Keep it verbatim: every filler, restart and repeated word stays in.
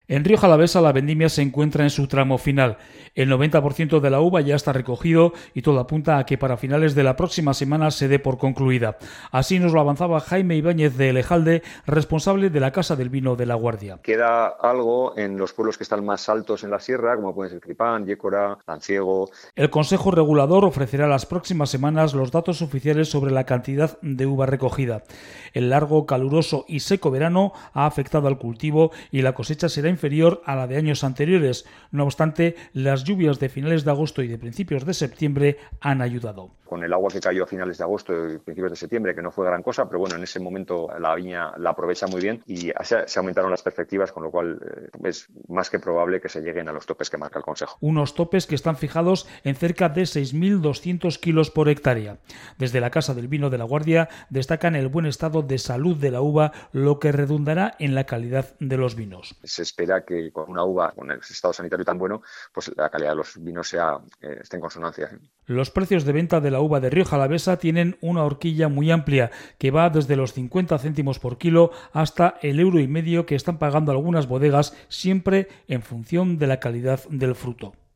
En Rioja Alavesa la vendimia se encuentra en su tramo final. El noventa por ciento de la uva ya está recogido y todo apunta a que para finales de la próxima semana se dé por concluida. Así nos lo avanzaba Jaime Ibáñez de Elejalde, responsable de la Casa del Vino de La Guardia. Queda algo en los pueblos que están más altos en la sierra, como pueden ser Tripán, Yécora, Lanciego. El Consejo Regulador ofrecerá las próximas semanas los datos oficiales sobre la cantidad de uva recogida. El largo, caluroso y seco verano ha afectado al cultivo y la cosecha será inferior a la de años anteriores. No obstante, las lluvias de finales de agosto y de principios de septiembre han ayudado. Con el agua que cayó a finales de agosto y principios de septiembre, que no fue gran cosa, pero bueno, en ese momento la viña la aprovecha muy bien y se, se aumentaron las perspectivas, con lo cual eh, es más que probable que se lleguen a los topes que marca el Consejo. Unos topes que están fijados en cerca de seis mil doscientos kilos por hectárea. Desde la Casa del Vino de La Guardia destacan el buen estado de salud de la uva, lo que redundará en la calidad de los vinos. Se espera que con una uva con el estado sanitario tan bueno, pues la calidad de los vinos sea, eh, esté en consonancia. Los precios de venta de la uva de Rioja Alavesa tienen una horquilla muy amplia que va desde los cincuenta céntimos por kilo hasta el euro y medio que están pagando algunas bodegas, siempre en función de la calidad del fruto.